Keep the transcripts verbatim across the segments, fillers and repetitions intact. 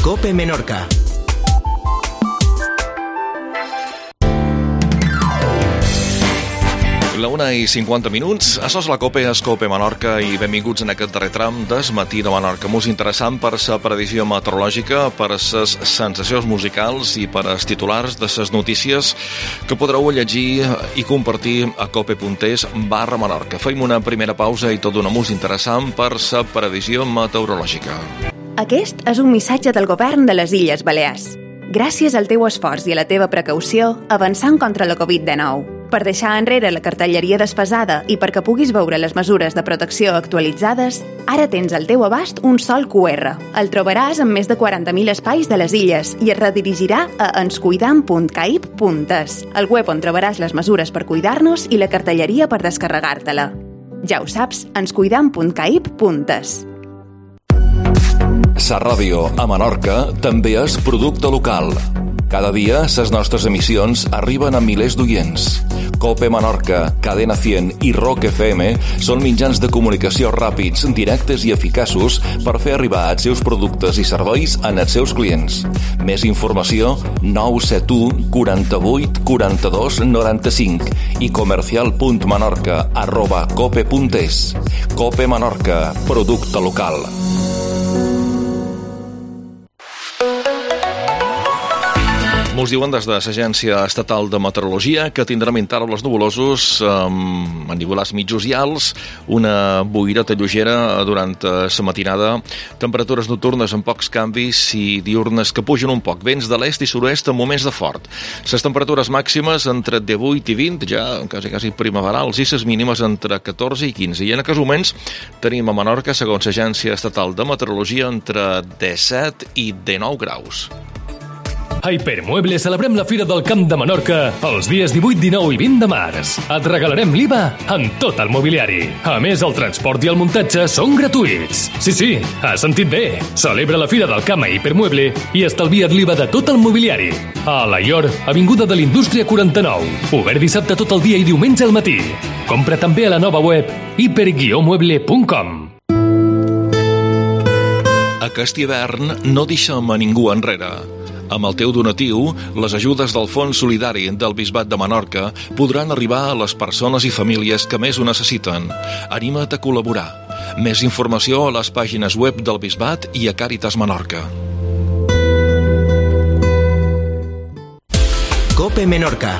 COPE Menorca. La una i cinquanta minuts, això és la COPE, és COPE Menorca i benvinguts en aquest darrer tram des matí de Menorca. Música interessant per la previsió meteorològica, per les sensacions musicals i per els titulars de les notícies que podreu llegir i compartir a cope.es barra Menorca. Fem una primera pausa i tot una música interessant per la previsió meteorològica. Aquest és un missatge del govern de les Illes Balears. Gràcies al teu esforç i a la teva precaució, avançant contra la covid dinou. Per deixar enrere la cartelleria desfasada i perquè puguis veure les mesures de protecció actualitzades, ara tens al teu abast un sol cu erre. El trobaràs en més de quaranta mil espais de les illes i es redirigirà a enscuidam punt caip punt es, el web on trobaràs les mesures per cuidar-nos i la cartelleria per descarregar-te-la. Ja ho saps, enscuidam punt caip punt es. Sa ràdio a Menorca també és producte local. Cada dia, les nostres emissions arriben a milers d'oients. COPE Menorca, Cadena cent i Rock F M són mitjans de comunicació ràpids, directes i eficaços per fer arribar els seus productes i serveis als seus clients. Més informació, nou set u quaranta-vuit quaranta-dos noranta-cinc i comercial punt menorca arroba cope punt es. COPE Menorca, producte local. Mos diuen des de l'Agència Estatal de Meteorologia que tindrem intervals nuvolosos amb ennivolats mitjos i alts, una boireta lleugera durant la matinada, temperatures nocturnes amb pocs canvis i diurnes que pugen un poc, vents de l'est i sud-oest en moments de fort. Les temperatures màximes entre divuit i vint, ja quasi, quasi primaverals, i les mínimes entre catorze i quinze. I en aquests moments tenim a Menorca, segons l'Agència Estatal de Meteorologia, entre disset i dinou graus. A Hipermueble celebrem la Fira del Camp de Menorca els dies divuit, dinou i vint de març. Et regalarem l'I V A en tot el mobiliari. A més, el transport i el muntatge són gratuïts. Sí, sí, has sentit bé. Celebra la Fira del Camp a Hipermueble i estalvia't l'I V A de tot el mobiliari. A Alaior, Avinguda de l'Indústria quaranta-nou. Obert dissabte tot el dia i diumenge al matí. Compra també a la nova web hiper guió mueble punt com. Aquest hivern no deixem a ningú enrere. Amb el teu donatiu, les ajudes del Fons Solidari del Bisbat de Menorca podran arribar a les persones i famílies que més ho necessiten. Anima't a col·laborar. Més informació a les pàgines web del Bisbat i a Càritas Menorca. COPE Menorca.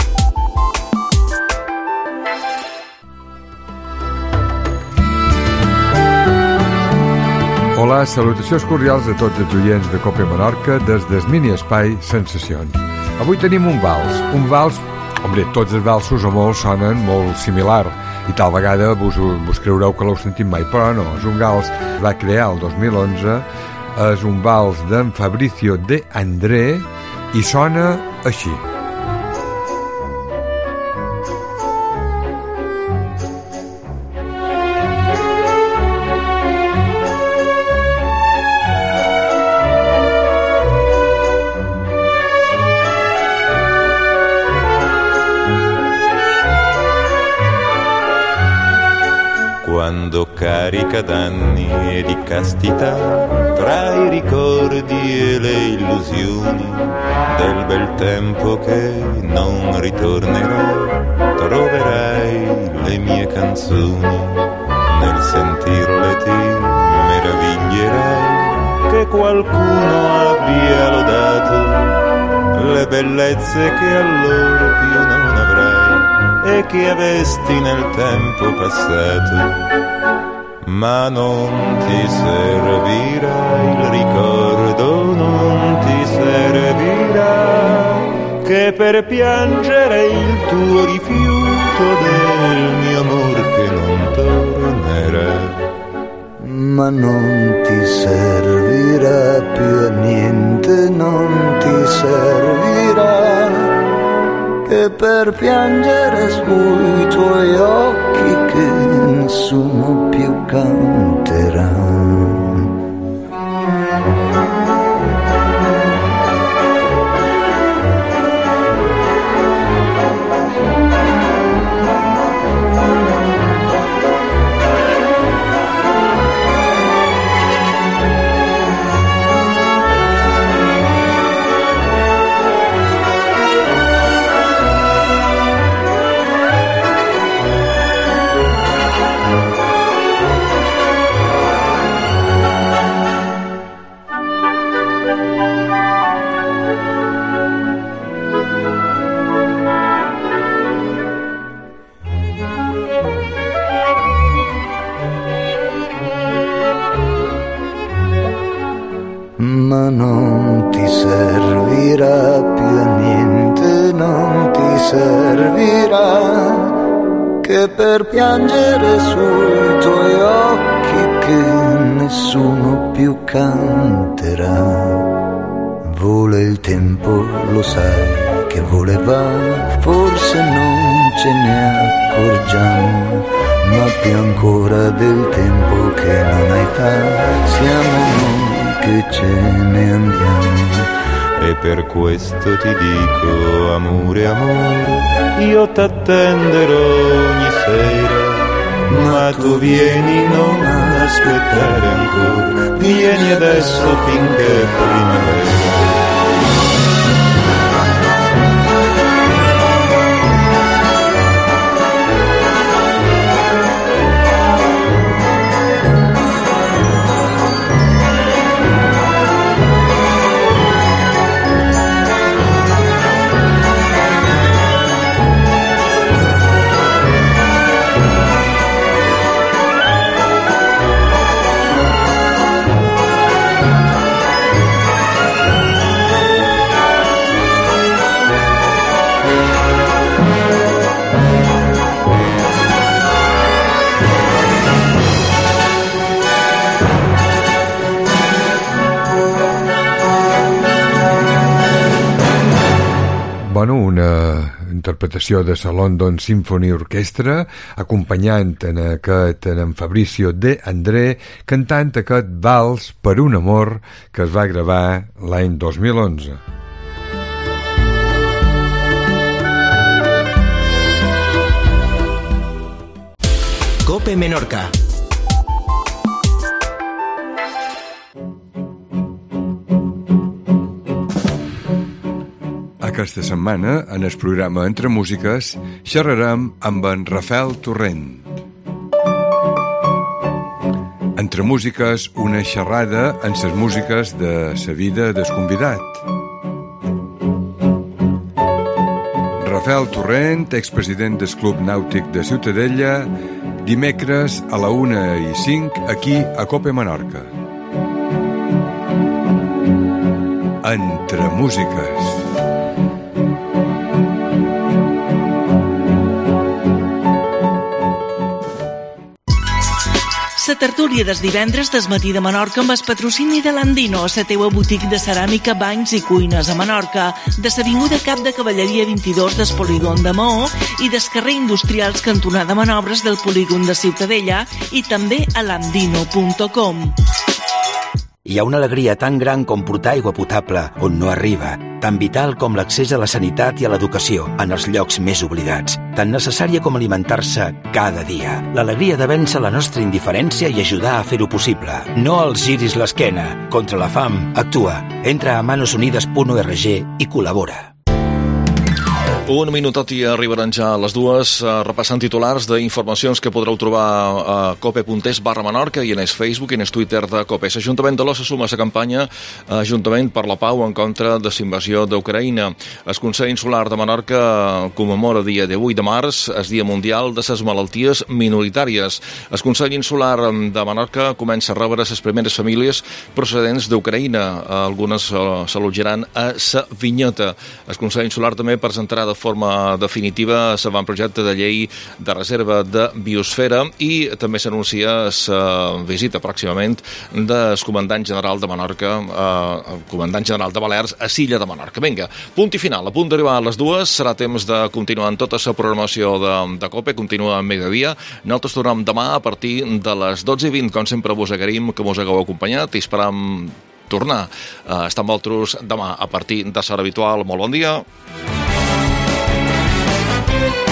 Hola, salutacions cordials a tots els oients de COPE Menorca des del mini-espai Sensacions. Avui tenim un vals. Un vals, hombre, tots els valsos o molt sonen molt similar i tal vegada vos, vos creureu que l'heu sentit mai, però no, és un vals que va crear el dos mil onze, és un vals d'en Fabricio de André i sona així. Quando carica d'anni e di castità, tra i ricordi e le illusioni del bel tempo che non ritornerà, troverai le mie canzoni. Nel sentirle ti meraviglierai che qualcuno abbia lodato le bellezze che allora più non avrai e che avesti nel tempo passato. Ma non ti servirà il ricordo, non ti servirà, che per piangere il tuo rifiuto del mio amor che non tornerà. Ma non ti servirà più a niente, non ti servirà, che per piangere sui tuoi occhi che nessuno più canterà. ma non ti servirà più a niente, non ti servirà che per piangere sui tuoi occhi che nessuno più canterà. Vola il tempo, lo sai che voleva, forse non ce ne accorgiamo, ma più ancora del tempo che non hai età, siamo noi che ce ne andiamo. E per questo ti dico, amore, amore, io t'attenderò ogni sera, ma tu vieni, non aspettare ancora, vieni adesso finché primavera. Bueno, una interpretació de la London Symphony Orchestra, acompanyant en aquest en Fabrizio De André, cantant aquest vals Per un amor que es va gravar l'any dos mil onze. Cope Menorca. Aquesta setmana, en el programa Entre Músiques, xerrarem amb en Rafael Torrent. Entre Músiques, una xerrada en les músiques de la vida del convidat. Rafael Torrent, expresident del Club Nàutic de Ciutadella, dimecres a la una i cinc aquí a Cope Menorca. Entre Músiques. La tertúlia des divendres des matí de Menorca amb el patrocini de l'Andino, la teua botiga de ceràmica, banys i cuines a Menorca, de l'avinguda Cap de Cavalleria vint-i-dos del polígon de Maó i del carrer Industrials cantonada Manobres del polígon de Ciutadella i també a landino punt com. Hi ha una alegria tan gran com portar aigua potable on no arriba, tan vital com l'accés a la sanitat i a l'educació en els llocs més oblidats, tan necessària com alimentar-se cada dia. L'alegria de vèncer la nostra indiferència i ajudar a fer-ho possible. No els giris l'esquena. Contra la fam, actua. Entra a manos unides punt org i col·labora. Un minutot i arribaran ja a les dues, uh, repassant titulars d'informacions que podreu trobar a cope.es barra Menorca i en el Facebook i en el Twitter de Cope. L'Ajuntament de l'Ossa suma a la campanya Ajuntament per la Pau en contra de la invasió d'Ucraïna. El Consell Insular de Menorca commemora dia divuit de març, el Dia Mundial de les Malalties Minoritàries. El Consell Insular de Menorca comença a rebre les primeres famílies procedents d'Ucraïna. Algunes s'allotjaran a la Vinyeta. El Consell Insular també presentarà de forma definitiva l'avantprojecte de llei de reserva de biosfera i també s'anuncia la visita pròximament del comandant general de Menorca, eh, el comandant general de Balears a l'illa de Menorca. Vinga, punt i final, a punt d'arribar a les dues, serà temps de continuar amb tota la programació de, de Cope, continua a mediodia. Nosaltres tornem demà a partir de les dotze i vint, com sempre vos agraïm que mos hagueu acompanyat i esperam tornar a estar amb vosaltres demà a partir de l'hora habitual. Molt bon dia. Thank you.